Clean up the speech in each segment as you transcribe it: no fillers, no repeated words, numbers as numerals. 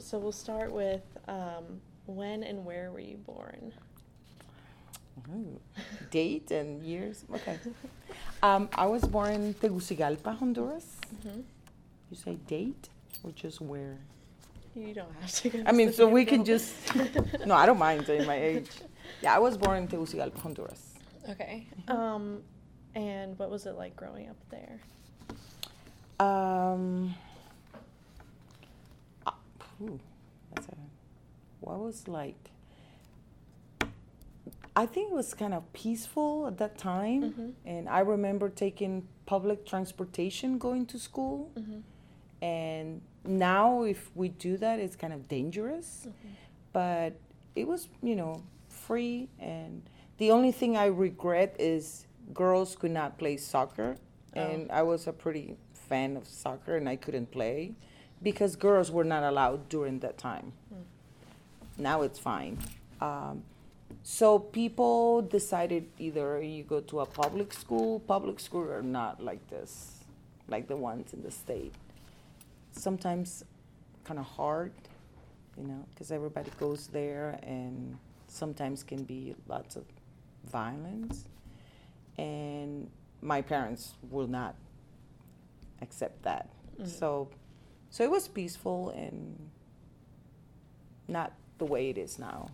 So we'll start with when and where were you born? Ooh, date and years. Okay. I was born in Tegucigalpa, Honduras. Mm-hmm. You say date or just where? You don't have to go. I mean, so we can specific, just. No, I don't mind saying my age. Yeah, I was born in Tegucigalpa, Honduras. Okay. And what was it like growing up there? What was like? I think it was kind of peaceful at that time, Mm-hmm. and I remember taking public transportation going to school. Mm-hmm. And now, if we do that, it's kind of dangerous. Mm-hmm. But it was, free. And the only thing I regret is girls could not play soccer. Oh. And I was a pretty fan of soccer, and I couldn't play because girls were not allowed during that time. Now it's fine. So people decided either you go to a public school are not like this, like the ones in the state. Sometimes kind of hard, because everybody goes there, and sometimes can be lots of violence. And my parents will not accept that. Mm-hmm. So it was peaceful and not the way it is now.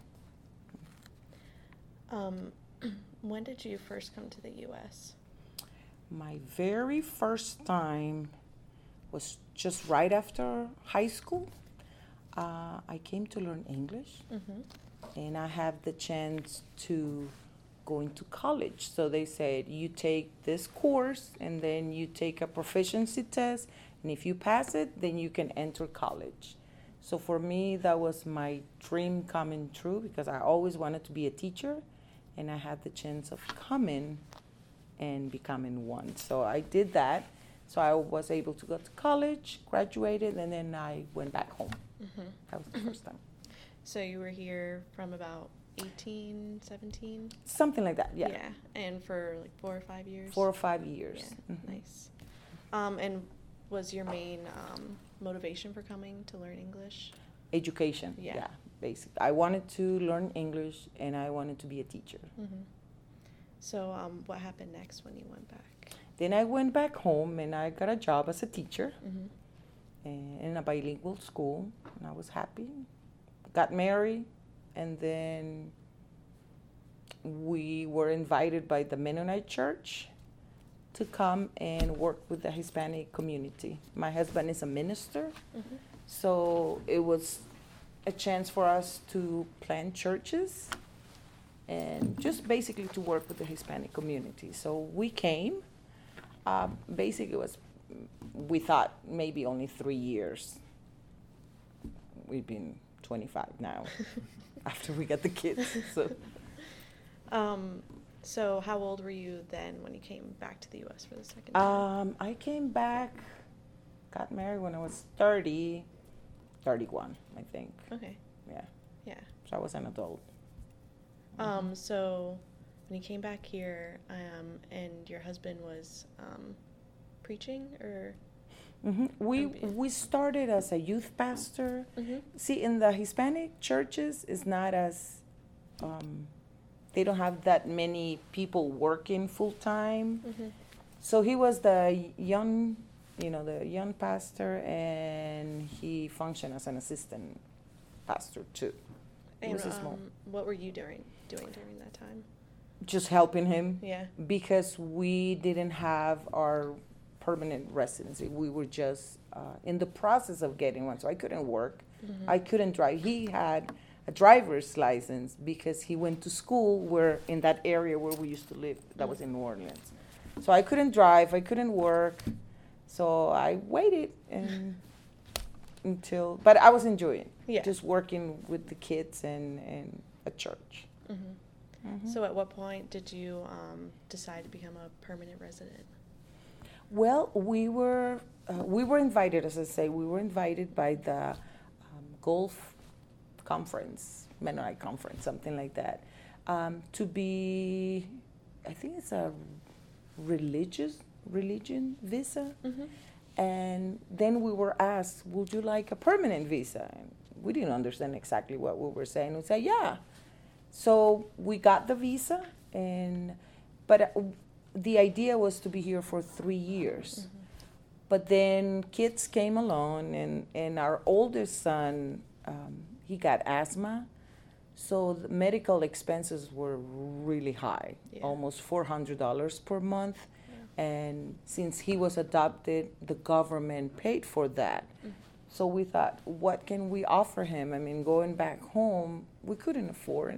When did you first come to the U.S.? My very first time was just right after high school. I came to learn English, Mm-hmm. and I have the chance to go into college. So they said, you take this course, and then you take a proficiency test, and if you pass it, then you can enter college. So for me, that was my dream coming true, because I always wanted to be a teacher, and I had the chance of coming and becoming one. So I did that. So I was able to go to college, graduated, and then I went back home. Mm-hmm. That was the first time. So you were here from about 18, 17? Something like that, yeah. Yeah, and for like 4 or 5 years? 4 or 5 years. Yeah, Mhm. nice. And was your main motivation for coming to learn English? Education, Yeah. yeah, basically. I wanted to learn English, and I wanted to be a teacher. Mm-hmm. So what happened next when you went back? Then I went back home, and I got a job as a teacher Mm-hmm. in a bilingual school, and I was happy. Got married, and then we were invited by the Mennonite Church to come and work with the Hispanic community. My husband is a minister, Mm-hmm. so it was a chance for us to plant churches and just basically to work with the Hispanic community. So we came. Basically, we thought maybe only 3 years. We've been 25 now after we got the kids. So how old were you then when you came back to the U.S. for the second time? I came back, got married when I was 31, I think. Okay. Yeah. Yeah. So I was an adult. So when you came back here, and your husband was preaching, or? Mm-hmm. We started as a youth pastor. Mm-hmm. See, in the Hispanic churches, it's not as they don't have that many people working full time. Mm-hmm. So he was the young pastor, and he functioned as an assistant pastor too. It And was a small. what were you doing during that time? Just helping him. Yeah. Because we didn't have our permanent residency. We were just in the process of getting one, so I couldn't work. Mm-hmm. I couldn't drive. He had a driver's license because he went to school in that area where we used to live. That was in New Orleans. So I couldn't drive. I couldn't work. So I waited but I was enjoying just working with the kids and at church. Mm-hmm. Mm-hmm. So at what point did you decide to become a permanent resident? Well, we were invited, as I say, by the Gulf Conference, Mennonite Conference, something like that, to be, I think it's a religion visa. Mm-hmm. And then we were asked, would you like a permanent visa? And we didn't understand exactly what we were saying. We said, yeah. So we got the visa, but the idea was to be here for 3 years. But then kids came along, and our oldest son, he got asthma. So the medical expenses were really high, almost $400 per month. And since he was adopted, the government paid for that. So we thought, what can we offer him? I mean, going back home, we couldn't afford,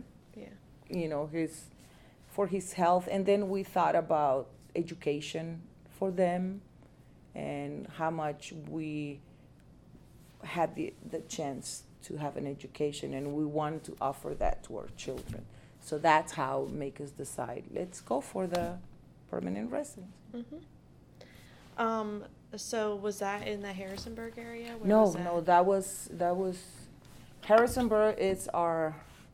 for his health. And then we thought about education for them and how much we had the chance to have an education, and we wanted to offer that to our children. So that's how make us decide, let's go for the permanent residence. So was that in the Harrisonburg area? Where No, was that? that was Harrisonburg is our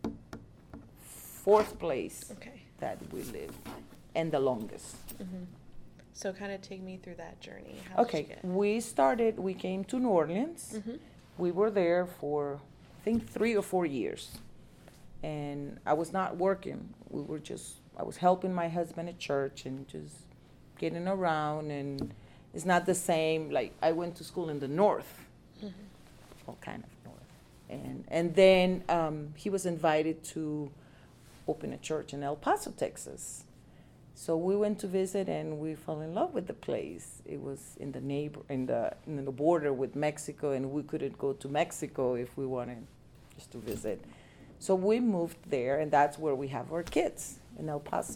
fourth place that we live, and the longest. So kind of take me through that journey. How did you get? We came to New Orleans. We were there for, I think, 3 or 4 years. And I was not working. I was helping my husband at church and just getting around. And it's not the same, like I went to school in the north, well, kind of north. And then he was invited to open a church in El Paso, Texas. So we went to visit, and we fell in love with the place. It was in the border with Mexico, and we couldn't go to Mexico if we wanted just to visit. So we moved there, and that's where we have our kids, in El Paso.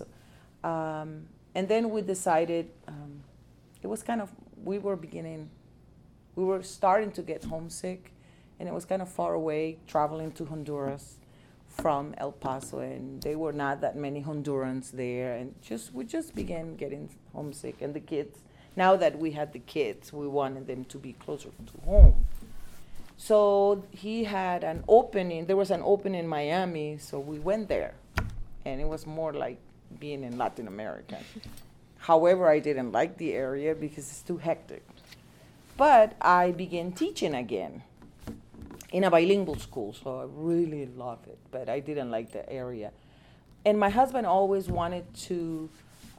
And then we decided, it was kind of, we were starting to get homesick, and it was kind of far away, traveling to Honduras from El Paso, and there were not that many Hondurans there, and we just began getting homesick. And the kids, now that we had the kids, we wanted them to be closer to home. So he had an opening. There was an opening in Miami, so we went there, and it was more like being in Latin America. However, I didn't like the area because it's too hectic. But I began teaching again in a bilingual school, so I really love it, but I didn't like the area. And my husband always wanted to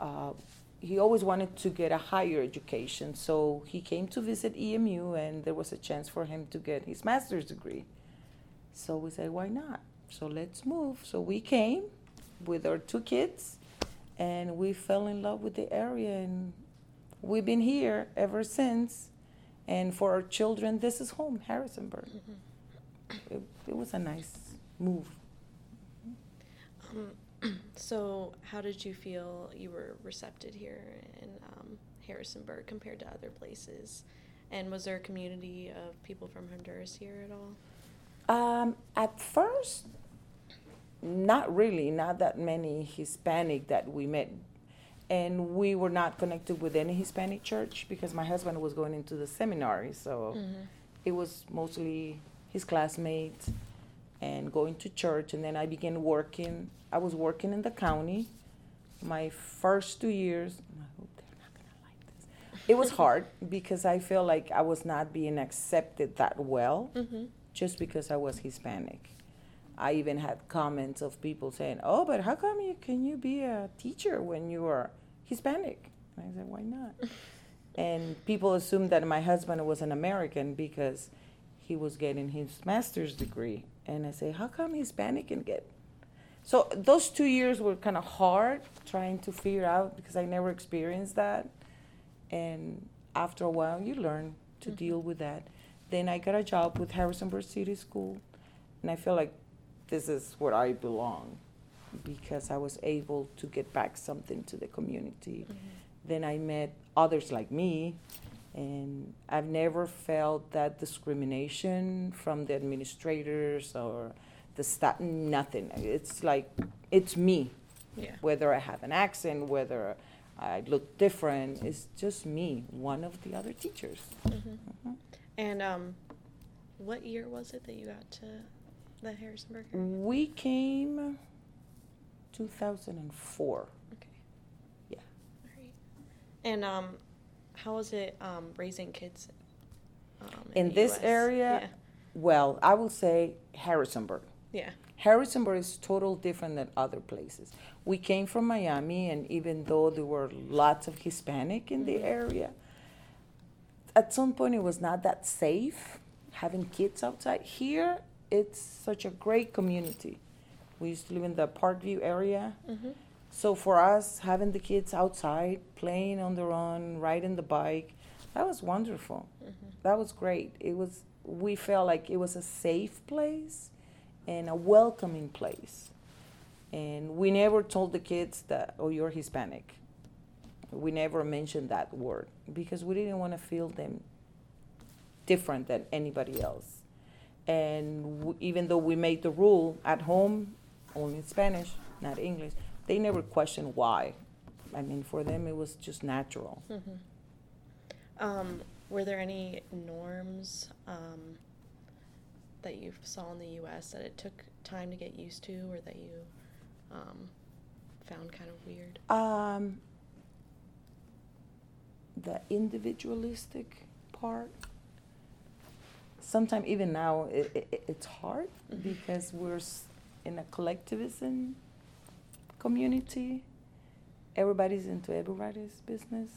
get a higher education, so he came to visit EMU, and there was a chance for him to get his master's degree. So we said, why not? So let's move. So we came with our 2 kids, and we fell in love with the area, and we've been here ever since. And for our children, this is home, Harrisonburg. It was a nice move. So how did you feel you were recepted here in Harrisonburg compared to other places? And was there a community of people from Honduras here at all? At first, not really, not that many Hispanic that we met. And we were not connected with any Hispanic church because my husband was going into the seminary, so it was mostly his classmates and going to church. And then I began working. I was working in the county. My first 2 years, I hope they're not gonna like this. It was hard because I felt like I was not being accepted that well just because I was Hispanic. I even had comments of people saying, oh, but how come can you be a teacher when you are Hispanic? And I said, why not? And people assumed that my husband was an American because he was getting his master's degree. And I say, how come Hispanic can get? So those 2 years were kind of hard trying to figure out because I never experienced that. And after a while, you learn to deal with that. Then I got a job with Harrisonburg City School, and I feel like this is where I belong because I was able to get back something to the community. Then I met others like me, and I've never felt that discrimination from the administrators or the staff, nothing. It's like, it's me. Yeah. Whether I have an accent, whether I look different, it's just me, one of the other teachers. And what year was it that you got to the Harrisonburg area? We came 2004. Okay. Yeah. All right. And how was it raising kids In the this US? area, Well, I will say Harrisonburg. Yeah. Harrisonburg is total different than other places. We came from Miami, and even though there were lots of Hispanic in the area, at some point it was not that safe having kids outside. Here, it's such a great community. We used to live in the Parkview area. So for us, having the kids outside, playing on their own, riding the bike, that was wonderful. That was great. We felt like it was a safe place and a welcoming place. And we never told the kids that, oh, you're Hispanic. We never mentioned that word because we didn't want to feel them different than anybody else. And even though we made the rule at home, only Spanish, not English, they never questioned why. I mean, for them, it was just natural. Were there any norms that you saw in the U.S. that it took time to get used to, or that you found kind of weird? The individualistic part. Sometimes even now it's hard because we're in a collectivism community. Everybody's into everybody's business.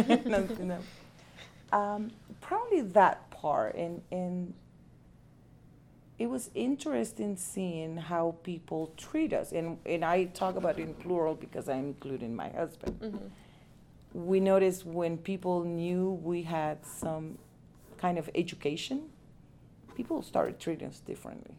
Probably that part, and it was interesting seeing how people treat us, and I talk about it in plural because I'm including my husband. We noticed when people knew we had some kind of education, people started treating us differently.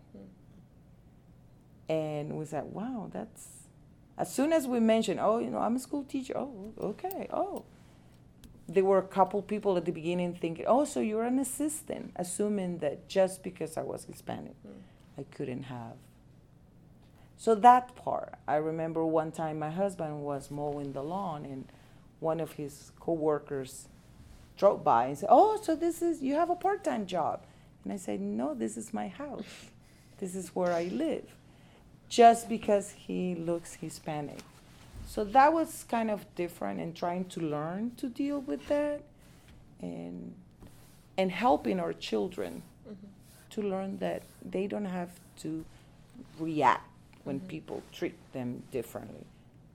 And we said, wow, that's, as soon as we mentioned, oh, I'm a school teacher, oh, okay, oh. There were a couple people at the beginning thinking, oh, so you're an assistant, assuming that just because I was Hispanic, I couldn't have. So that part, I remember one time my husband was mowing the lawn and one of his coworkers drove by and said, oh, so you have a part-time job. And I said, no, this is my house. This is where I live. Just because he looks Hispanic. So that was kind of different, and trying to learn to deal with that and helping our children to learn that they don't have to react when people treat them differently.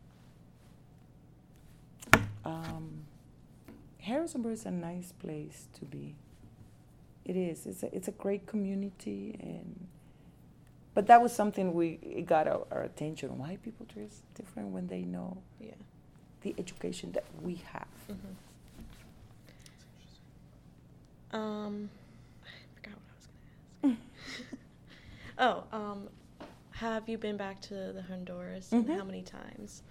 Harrisonburg is a nice place to be. It is. It's a great community, but that was something it got our attention. Why people treat us different when they know the education that we have. I forgot what I was going to ask. Have you been back to the Honduras? And how many times?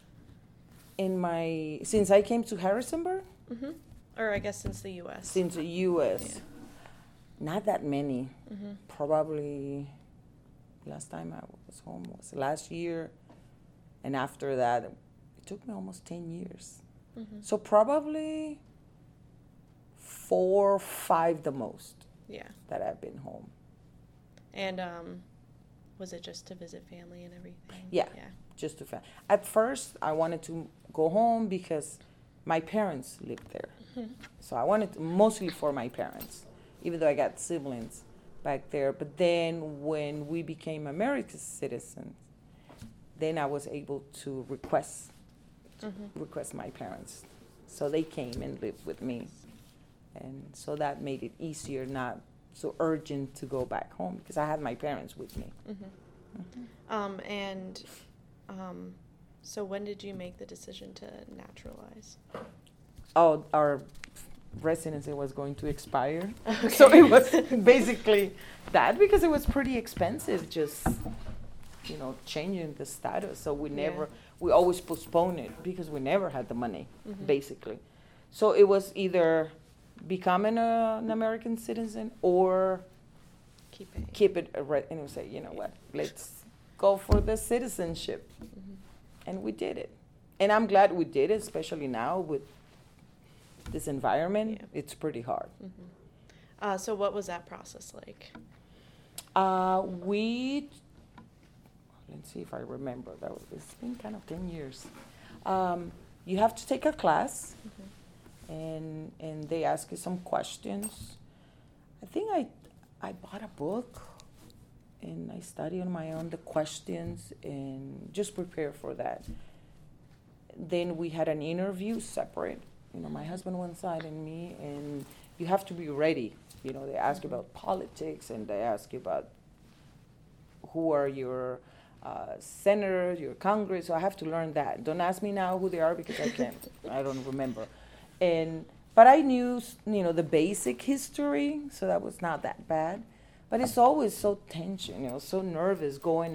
Since I came to Harrisonburg? Or I guess since the U.S. Since the U.S. Not that many. Probably last time I was home was last year. And after that, it took me almost 10 years. So probably 4 or 5 the most that I've been home. And was it just to visit family and everything? Yeah. Just to family. At first, I wanted to go home because my parents lived there. So I wanted mostly for my parents, even though I got siblings back there. But then when we became American citizens, then I was able to request my parents. So they came and lived with me. And so that made it easier, not so urgent to go back home because I had my parents with me. So when did you make the decision to naturalize? Oh, our residency was going to expire. Okay. So it was basically that because it was pretty expensive just, changing the status. So we always postponed it because we never had the money, basically. So it was either becoming an American citizen or keep it and say, what, let's go for the citizenship. And we did it. And I'm glad we did it, especially now with this environment. It's pretty hard. So what was that process like? Let's see if I remember. It's been kind of 10 years. You have to take a class, and they ask you some questions. I think I bought a book and I study on my own the questions and just prepare for that. Then we had an interview separate, my husband one side and me, and you have to be ready. They ask you about politics and they ask you about who are your senators, your Congress. So I have to learn that. Don't ask me now who they are because I can't. I don't remember. But I knew, the basic history, so that was not that bad. But it's always so tension, so nervous going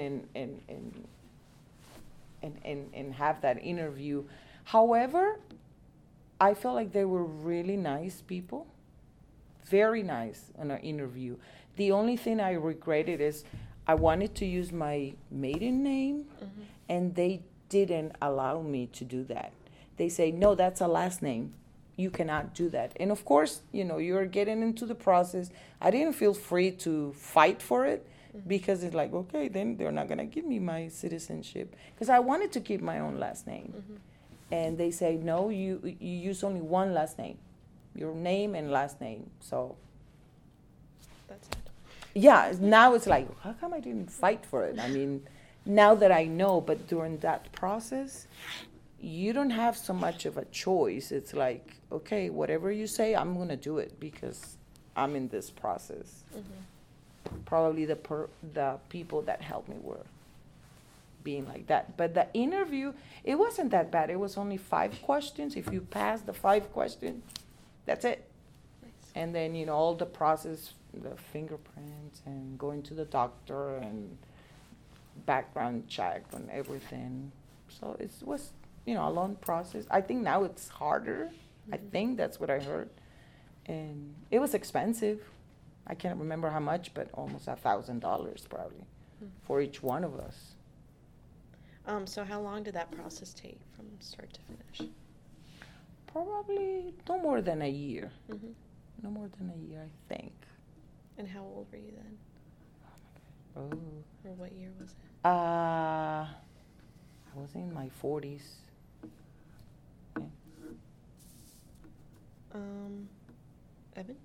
and have that interview. However, I felt like they were really nice people, very nice on our interview. The only thing I regretted is I wanted to use my maiden name, and they didn't allow me to do that. They say, no, that's a last name. You cannot do that. And of course, you're getting into the process. I didn't feel free to fight for it because it's like, okay, then they're not going to give me my citizenship. Because I wanted to keep my own last name. And they say, no, you use only one last name, your name and last name. So That's it. yeah, now it's like, how come I didn't fight for it? I mean, now that I know, but during that process, you don't have so much of a choice. It's like, okay, whatever you say, I'm going to do it because I'm in this process. Probably the people that helped me were being like that. But the interview, it wasn't that bad. It was only 5 questions. If you pass the 5 questions, that's it. Nice. And then, all the process, the fingerprints and going to the doctor and background check and everything. So it was, a long process. I think now it's harder. I think that's what I heard. And it was expensive. I can't remember how much, but almost $1,000 probably for each one of us. So how long did that process take from start to finish? Probably no more than a year. No more than a year, I think. And how old were you then? Oh. Or what year was it? I was in my 40s. Yeah. Evan?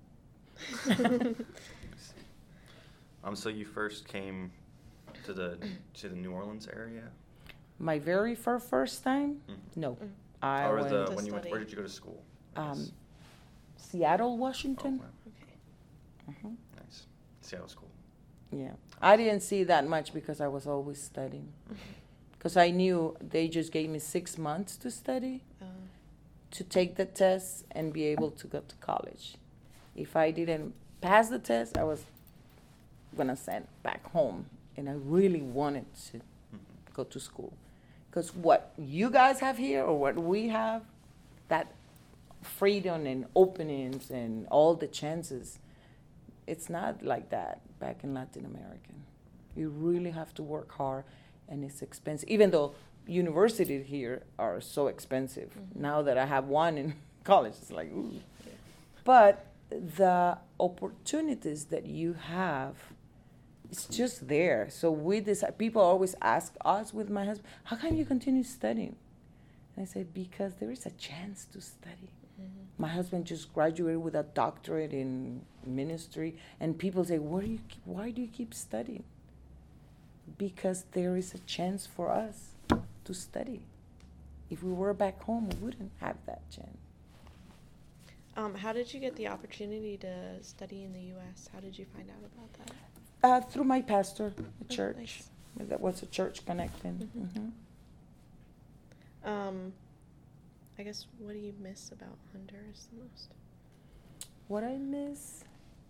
So you first came to the New Orleans area? My very first time? No. I Or went to when you went, study. where did you go to school? Nice. Seattle, Oh, Washington. wow. Mhm. Nice. Seattle school. Yeah. I didn't see that much because I was always studying. Because I knew they just gave me 6 months to study, to take the test and be able to go to college. If I didn't pass the test, I was going to send back home. And I really wanted to go to school. Because what you guys have here or what we have, that freedom and openings and all the chances, it's not like that back in Latin America. You really have to work hard, and it's expensive. Even though universities here are so expensive. Now that I have one in college, it's like, ooh. Yeah. But the opportunities that you have, it's just there. So we decide, people always ask us with my husband, how come you continue studying? And I said, because there is a chance to study. My husband just graduated with a doctorate in ministry, and people say, why do you keep studying? Because there is a chance for us to study. If we were back home, we wouldn't have that chance. How did you get the opportunity to study in the U.S.? How did you find out about that? Through my pastor, the church. Nice. That was a church connecting. I guess, what do you miss about Honduras the most? What I miss?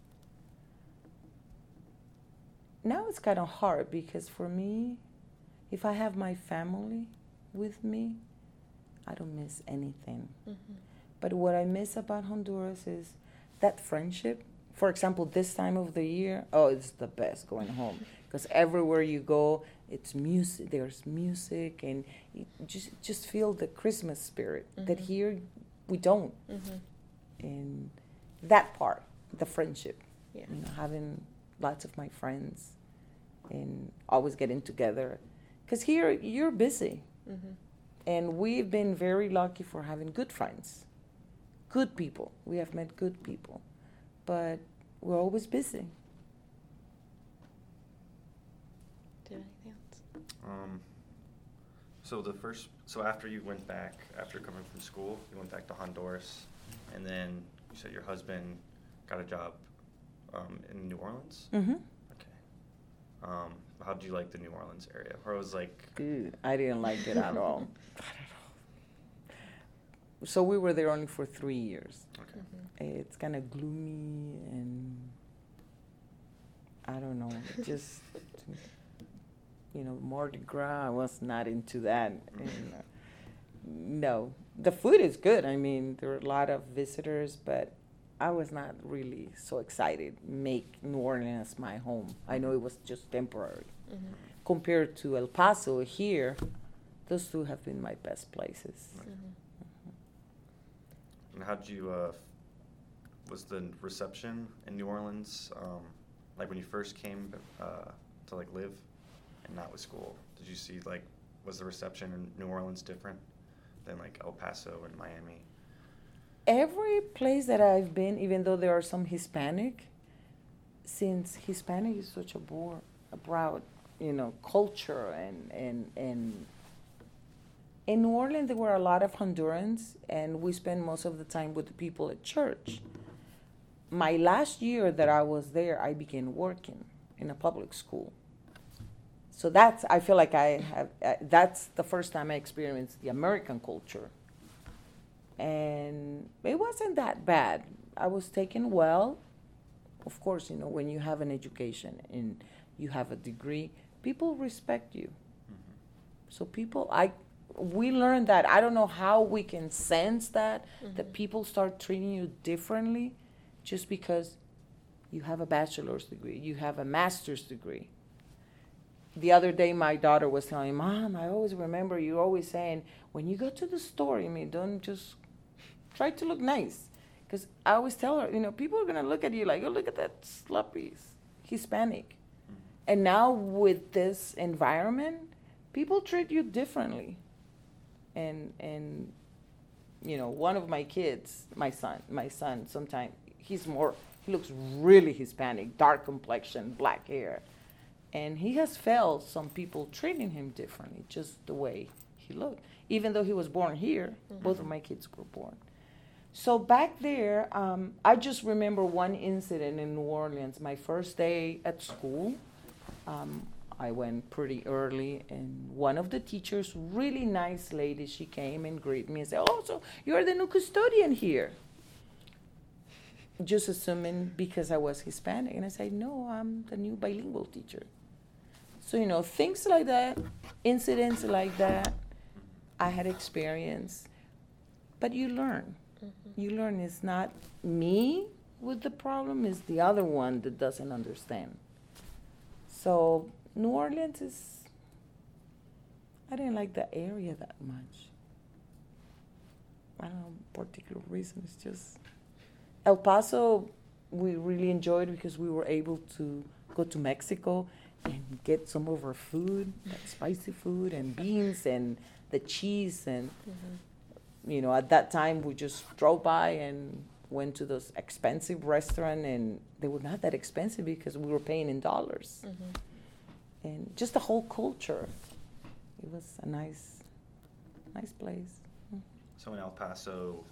Now it's kind of hard because for me, if I have my family with me, I don't miss anything. But what I miss about Honduras is that friendship. For example, this time of the year, it's the best going home. Because everywhere you go, it's music. There's music, and you just feel the Christmas spirit that here we don't. And that part, the friendship, Yeah. having lots of my friends and always getting together. Because here you're busy. And we've been very lucky for having good friends, good people. We have met good people. But we're always busy. do you have anything else? So after you went back, after coming from school, you went back to Honduras, and then you said your husband got a job in New Orleans? Mm-hmm. Okay. How did you like the New Orleans area? Or it was like... I didn't like it at all. Not at all. So we were there only for 3 years. Okay. Mm-hmm. It's kind of gloomy and I don't know, it just, Mardi Gras, I was not into that. And, no, the food is good. I mean, there were a lot of visitors, but I was not really so excited. Make New Orleans my home. I know it was just temporary. Mm-hmm. Compared to El Paso here, those two have been my best places. Mm-hmm. And how did you, was the reception in New Orleans, like when you first came to like live and not with school, did you see like, was the reception in New Orleans different than like El Paso and Miami? Every place that I've been, even though there are some Hispanic, since Hispanic is such a broad, culture and in New Orleans there were a lot of Hondurans and we spent most of the time with the people at church. My last year that I was there, I began working in a public school. So I feel like that's the first time I experienced the American culture. And it wasn't that bad. I was taken well. Of course, when you have an education and you have a degree, people respect you. Mm-hmm. So we learned that. I don't know how we can sense that, Mm-hmm. that people start treating you differently just because you have a bachelor's degree, you have a master's degree. The other day, my daughter was telling me, Mom, I always remember you always saying, when you go to the store, don't just try to look nice. Because I always tell her, people are going to look at you like, oh, look at that sloppy Hispanic. Mm-hmm. And now with this environment, people treat you differently. And one of my kids, my son, sometimes he looks really Hispanic, dark complexion, black hair. And he has felt some people treating him differently, just the way he looked. Even though he was born here, Mm-hmm. both of my kids were born. So back there, I just remember one incident in New Orleans. My first day at school, I went pretty early, and one of the teachers, really nice lady, she came and greeted me and said, oh, so you're the new custodian here. Just assuming because I was Hispanic. And I said, no, I'm the new bilingual teacher. So, things like that, incidents like that, I had experienced. But you learn. Mm-hmm. You learn it's not me with the problem, it's the other one that doesn't understand. So New Orleans I didn't like the area that much. I don't know, particular reason. It's just El Paso, we really enjoyed because we were able to go to Mexico and get some of our food, like spicy food and beans and the cheese. And, at that time we just drove by and went to those expensive restaurant, and they were not that expensive because we were paying in dollars. And just the whole culture. It was a nice place. So in El Paso,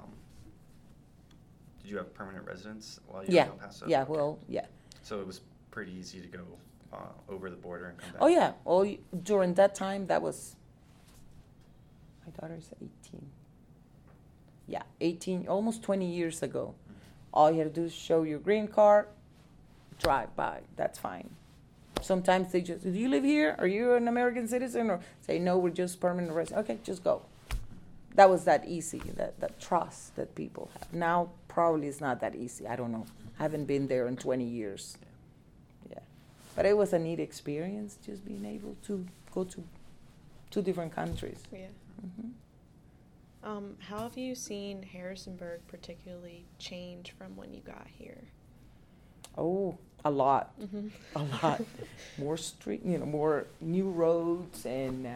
did you have permanent residence while you were Yeah, in El Paso? yeah, Okay. well, yeah. So it was pretty easy to go over the border and come back? Oh, yeah. During that time, that was, my daughter's 18. Yeah, 18, almost 20 years ago. All you had to do is show your green card, drive by. That's fine. Sometimes they just, do you live here? Are you an American citizen? Or say, no, we're just permanent resident. Okay, just go. That was that easy, that trust that people have. Now, probably it's not that easy. I don't know. I haven't been there in 20 years. Yeah. But it was a neat experience, just being able to go to 2 different countries. Yeah. Mm-hmm. How have you seen Harrisonburg particularly change from when you got here? Oh, a lot. Mm-hmm. A lot. More street, more new roads and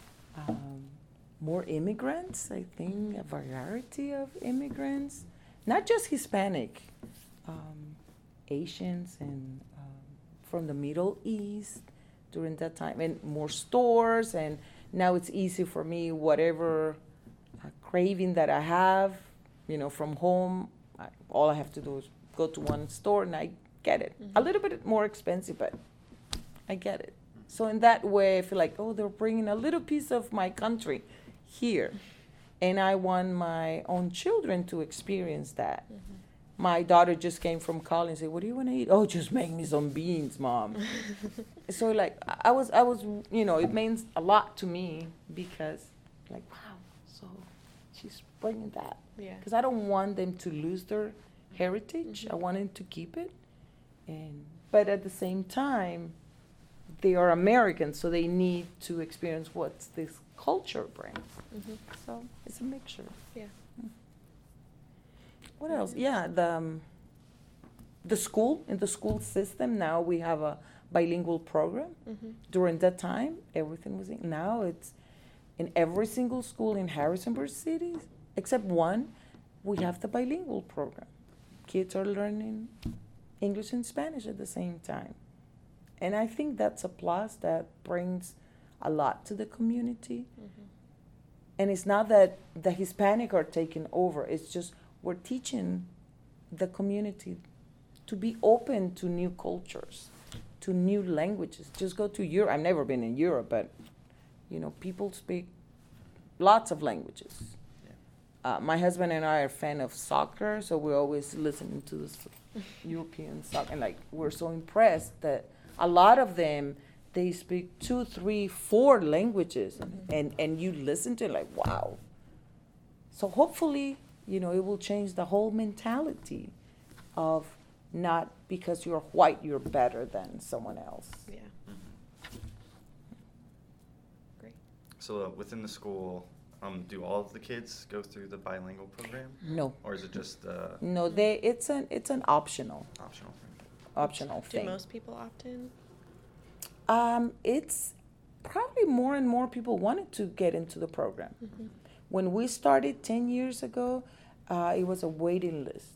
more immigrants, I think, a variety of immigrants. Not just Hispanic, Asians and from the Middle East, during that time, and more stores, and now it's easy for me, whatever craving that I have, from home, all I have to do is go to one store and I get it. A little bit more expensive, but I get it. So in that way, I feel like, oh, they're bringing a little piece of my country here. And I want my own children to experience that. My daughter just came from college and said, what do you want to eat? Oh, just make me some beans, Mom. So like, I was, it means a lot to me because like, wow, so she's bringing that. Yeah. Because I don't want them to lose their heritage. I want them to keep it. But at the same time, they are Americans, so they need to experience what this culture brings. So it's a mixture. Yeah. What else? Yeah, the school, in the school system, now we have a bilingual program. During that time, everything was in. Now it's in every single school in Harrisonburg City, except one, we have the bilingual program. Kids are learning English and Spanish at the same time. And I think that's a plus that brings a lot to the community. And it's not that the Hispanic are taking over, it's just we're teaching the community to be open to new cultures, to new languages. Just go to Europe. I've never been in Europe, but people speak lots of languages. My husband and I are a fan of soccer, so we're always listening to this European soccer, and like we're so impressed that a lot of them, they speak 2, 3, 4 languages, and you listen to it like, wow. So hopefully, it will change the whole mentality of not because you're white, you're better than someone else. Yeah. Great. So within the school, do all of the kids go through the bilingual program? No. Or is it just No, it's an optional optional? thing. Do most people opt in? It's probably more and more people wanted to get into the program. When we started 10 years ago, it was a waiting list.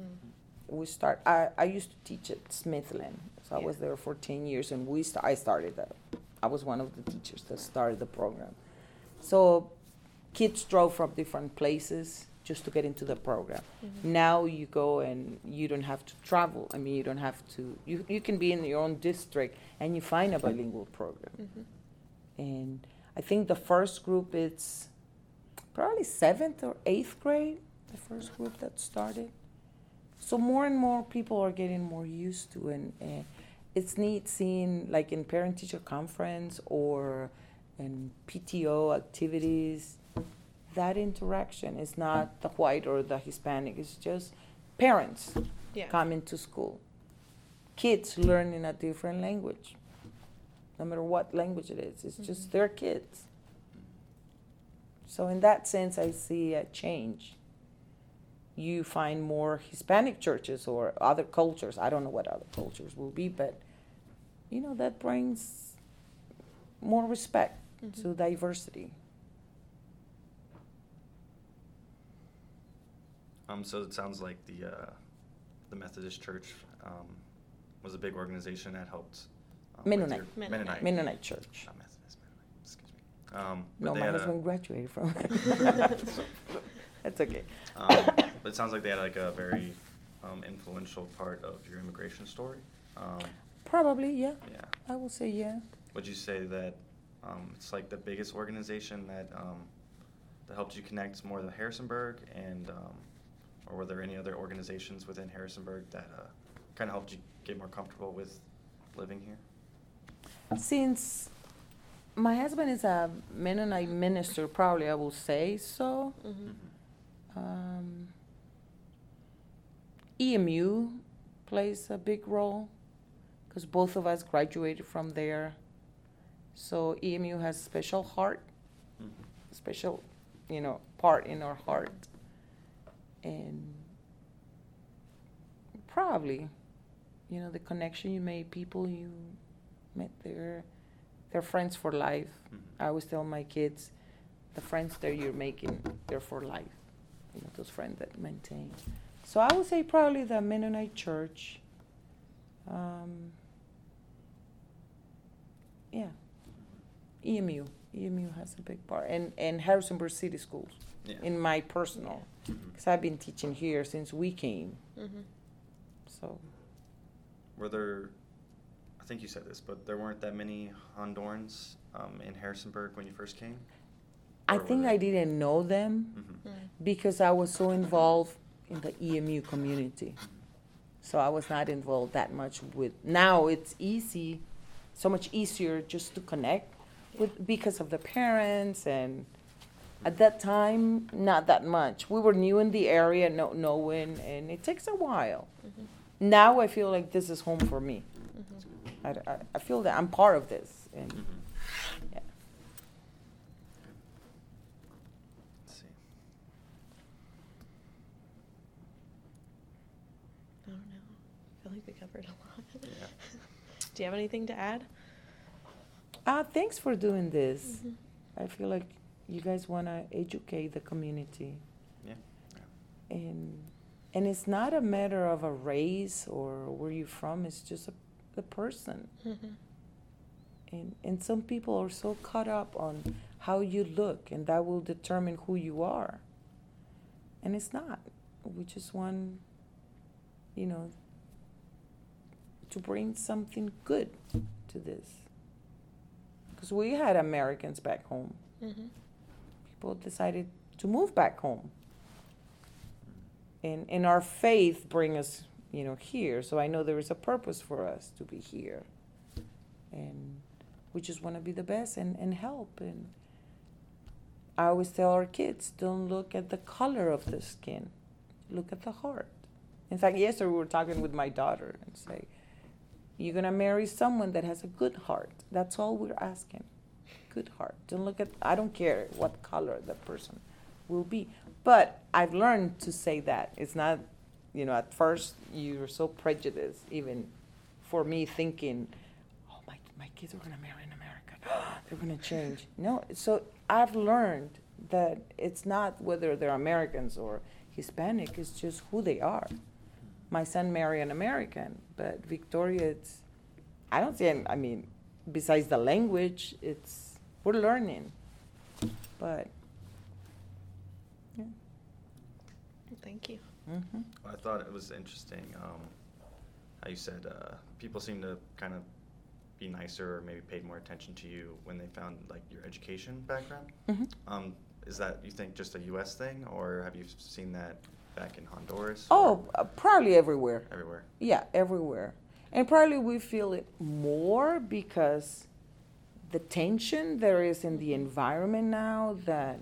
I used to teach at Smithland, so I was there for 10 years, and I started that. I was one of the teachers that started the program. So kids drove from different places just to get into the program. Now you go and you don't have to travel. I mean, you don't have to, you can be in your own district and you find a bilingual program. And I think the first group, it's probably 7th or 8th grade, the first group that started. So more and more people are getting more used to it. And it's neat seeing, like in parent-teacher conference or in PTO activities, that interaction is not the white or the Hispanic. It's just parents coming to school. Kids learning a different language. No matter what language it is, it's just their kids. So in that sense, I see a change. You find more Hispanic churches or other cultures. I don't know what other cultures will be, but, that brings more respect to diversity. So it sounds like the Methodist Church was a big organization that helped. Mennonite. Mennonite. Mennonite Church. Not Methodist, Mennonite. Excuse me. No, my husband graduated from That's okay. But it sounds like they had like a very influential part of your immigration story. Probably, yeah. Yeah. I will say yeah. Would you say that it's like the biggest organization that helped you connect more to Harrisonburg, and or were there any other organizations within Harrisonburg that kind of helped you get more comfortable with living here? Since my husband is a Mennonite minister, probably I will say so. EMU plays a big role because both of us graduated from there. So EMU has special heart, special, part in our heart. And probably, the connection you made, people you met there, they're friends for life. I always tell my kids, the friends that you're making, they're for life. Those friends that maintain. So I would say probably the Mennonite Church. EMU has a big part, and Harrisonburg City Schools. Yeah. In my personal, because I've been teaching here since we came. Mm-hmm. So Were there, I think you said this, but there weren't that many Hondurans in Harrisonburg when you first came? I Or were think there? I didn't know them Mhm. because I was so involved in the EMU community. So I was not involved that much with. Now it's easy, so much easier just to connect with because of the parents, and at that time not that much. We were new in the area, not knowing, and it takes a while. Mm-hmm. Now I feel like this is home for me. Mm-hmm. I feel that I'm part of this, and Mhm. yeah. Let's see. I don't know. I feel like we covered a lot. Yeah. Do you have anything to add? Thanks for doing this. Mhm. I feel like you guys want to educate the community, Yeah. and it's not a matter of a race or where you're from. It's just the person. Mhm. And some people are so caught up on how you look, and that will determine who you are. And it's not. We just want, to bring something good to this. Because we had Americans back home. Mhm. People decided to move back home. And our faith bring us, here. So I know there is a purpose for us to be here. And we just want to be the best and help. And I always tell our kids, don't look at the color of the skin. Look at the heart. In fact, yesterday we were talking with my daughter and say, you're going to marry someone that has a good heart. That's all we're asking. Good heart. Don't look at, I don't care what color the person will be. But I've learned to say that. It's not, at first you're so prejudiced, even for me thinking, oh, my kids are going to marry an American. They're going to change. No, so I've learned that it's not whether they're Americans or Hispanic, it's just who they are. My son married an American, but Victoria, I don't see, besides the language, we're learning. But, yeah. Thank you. Mm-hmm. I thought it was interesting how you said people seem to kind of be nicer or maybe paid more attention to you when they found like your education background. Mm-hmm. Is that, you think, just a U.S. thing, or have you seen that back in Honduras? Oh, probably everywhere. Everywhere. Yeah, everywhere. And probably we feel it more because the tension there is in the environment now, that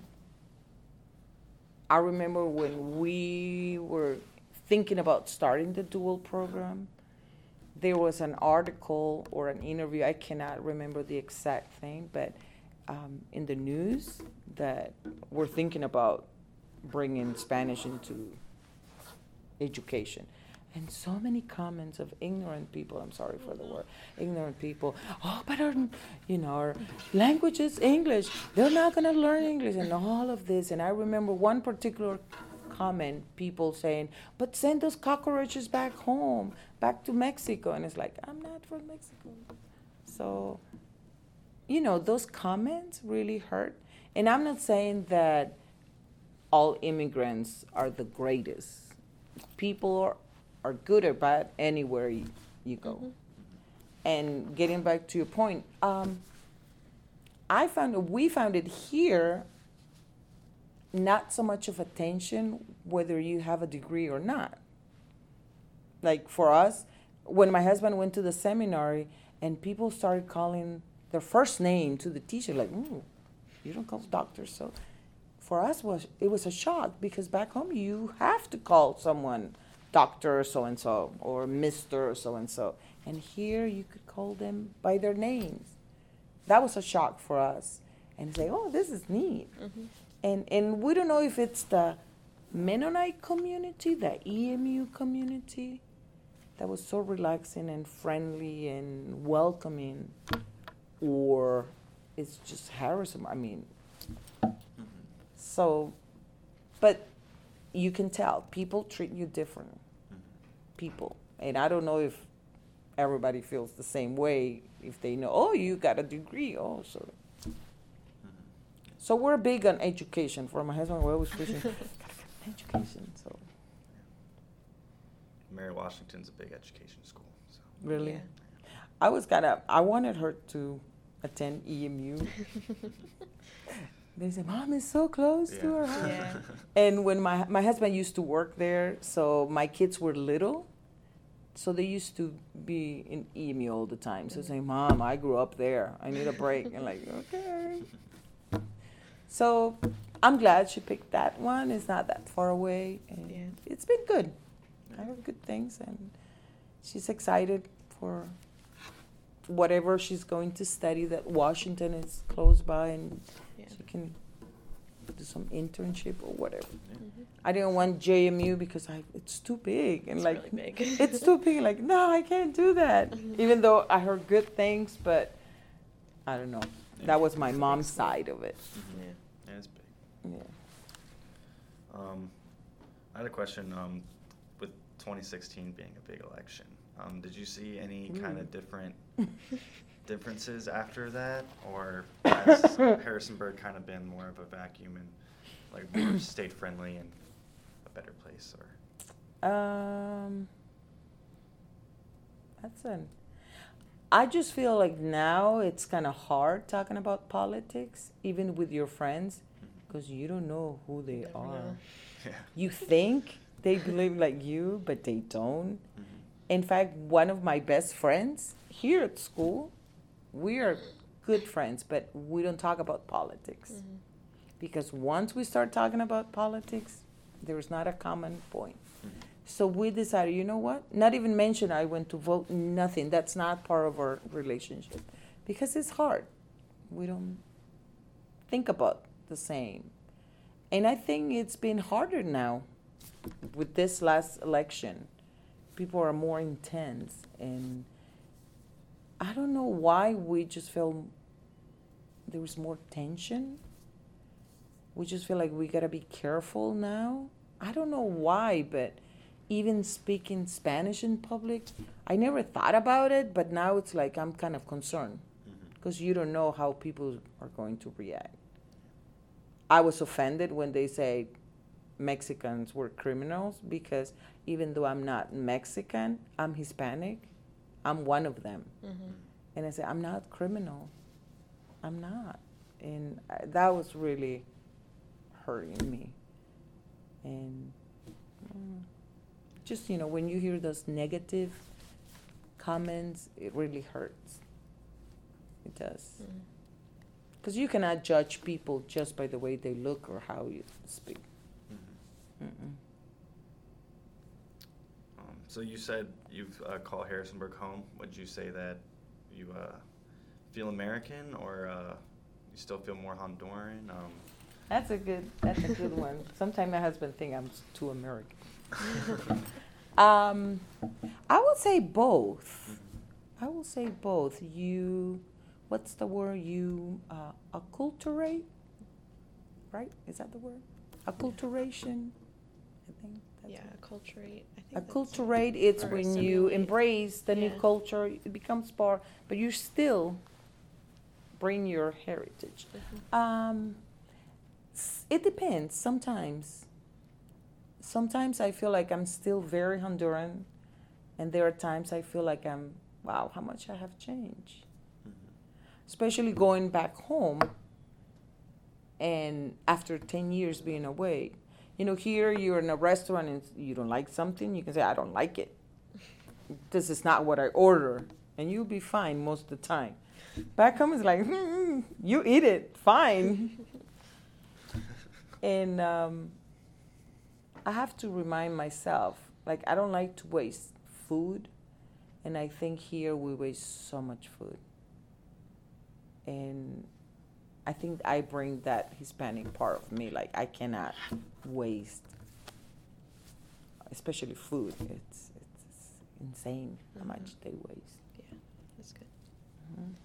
I remember when we were thinking about starting the dual program, there was an article or an interview, I cannot remember the exact thing, but in the news that we're thinking about bringing Spanish into education. And so many comments of ignorant people, I'm sorry for the word, ignorant people, oh, but our language is English, they're not going to learn English, and all of this. And I remember one particular comment, people saying, but send those cockroaches back home, back to Mexico. And it's like, I'm not from Mexico. So, those comments really hurt. And I'm not saying that all immigrants are the greatest. People are good or bad anywhere you go. Mhm. And getting back to your point, we found it here not so much of attention whether you have a degree or not. Like for us, when my husband went to the seminary and people started calling their first name to the teacher, like, you don't call doctors. So for us, it was a shock, because back home you have to call someone Dr. so-and-so or Mr. so-and-so. And here you could call them by their names. That was a shock for us. And say, oh, this is neat. Mhm. And we don't know if it's the Mennonite community, the EMU community, that was so relaxing and friendly and welcoming, or it's just Harrison. So, but you can tell people treat you different. People, and I don't know if everybody feels the same way. If they know, oh, you got a degree, oh, so So we're big on education. For my husband, we're always pushing, gotta get an education. So Mary Washington's a big education school. So. really, Yeah. I wanted her to attend EMU. They said, Mom is so close to her house. Yeah. And when my husband used to work there, so my kids were little, so they used to be in EMU all the time. So saying, Mom, I grew up there. I need a break. And like, okay. So I'm glad she picked that one. It's not that far away. And Yeah. it's been good. I heard good things. And she's excited for whatever she's going to study, that Washington is close by and Yeah. she can do some internship or whatever. Mhm. I didn't want JMU because it's too big and It's like really big. it's too big. Like no, I can't do that. Mhm. Even though I heard good things, but I don't know. Yeah. That was my mom's side of it. Mhm. Yeah. Yeah, it's big. Yeah. I had a question. With 2016 being a big election, did you see any kind of differences after that, or has Harrisonburg kind of been more of a vacuum and like more state friendly and a better place? Or I just feel like now it's kind of hard talking about politics, even with your friends, because you don't know who they Never are. know. yeah. You think they believe like you, but they don't. Mhm. In fact, one of my best friends here at school, we are good friends, but we don't talk about politics. Mhm. Because once we start talking about politics, there's not a common point. Mhm. So we decided, you know what? Not even mention I went to vote, nothing. That's not part of our relationship. Because it's hard. We don't think about the same. And I think it's been harder now with this last election. People are more intense. And I don't know why we just feel there was more tension. We just feel like we gotta be careful now. I don't know why, but even speaking Spanish in public, I never thought about it, but now it's like I'm kind of concerned Mhm. because you don't know how people are going to react. I was offended when they say Mexicans were criminals because even though I'm not Mexican, I'm Hispanic, I'm one of them. Mhm. And I said, I'm not criminal. I'm not. And that was really hurting me. And just, when you hear those negative comments, it really hurts. It does. Mhm. Because you cannot judge people just by the way they look or how you speak. Mhm. Mm-mm. So you said you've called Harrisonburg home. Would you say that you feel American, or you still feel more Honduran? That's a good one. Sometimes my husband thinks I'm too American. I would say both. I will say both. What's the word? Acculturate, right? Is that the word? Acculturation, I think. Yeah, acculturate. I think Acculturate, it's or when you assimilate. embrace the new Yeah. culture, it becomes part, but you still bring your heritage. Mhm. It depends. Sometimes I feel like I'm still very Honduran, and there are times I feel like wow, how much I have changed. Mhm. Especially going back home, and after 10 years being away. Here you're in a restaurant and you don't like something, you can say, I don't like it. This is not what I order, and you'll be fine most of the time. Back home, it's like, you eat it, fine. And I have to remind myself, like, I don't like to waste food. And I think here we waste so much food. And I think I bring that Hispanic part of me. Like, I cannot waste, especially food. It's insane how much they waste. Yeah, that's good. Mhm.